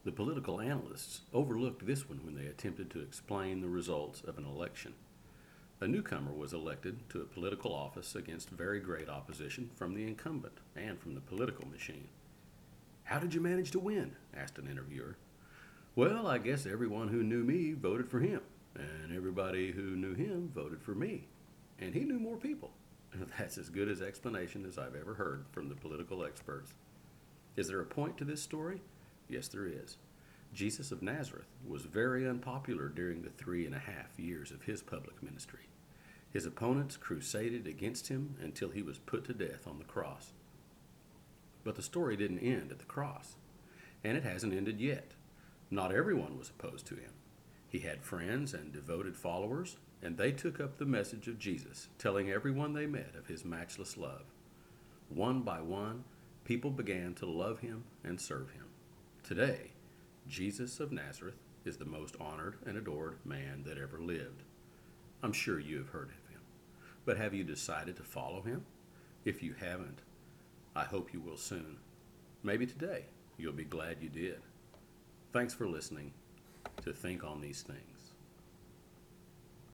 The political analysts overlooked this one when they attempted to explain the results of an election. A newcomer was elected to a political office against very great opposition from the incumbent and from the political machine. "How did you manage to win?" asked an interviewer. "Well, I guess everyone who knew me voted for him, and everybody who knew him voted for me. And he knew more people." That's as good an explanation as I've ever heard from the political experts. Is there a point to this story? Yes, there is. Jesus of Nazareth was very unpopular during the 3.5 years of his public ministry. His opponents crusaded against him until he was put to death on the cross. But the story didn't end at the cross, and it hasn't ended yet. Not everyone was opposed to him. He had friends and devoted followers, and they took up the message of Jesus, telling everyone they met of his matchless love. One by one, people began to love him and serve him. Today, Jesus of Nazareth is the most honored and adored man that ever lived. I'm sure you have heard of him. But have you decided to follow him? If you haven't, I hope you will soon. Maybe today you'll be glad you did. Thanks for listening to Think on These Things.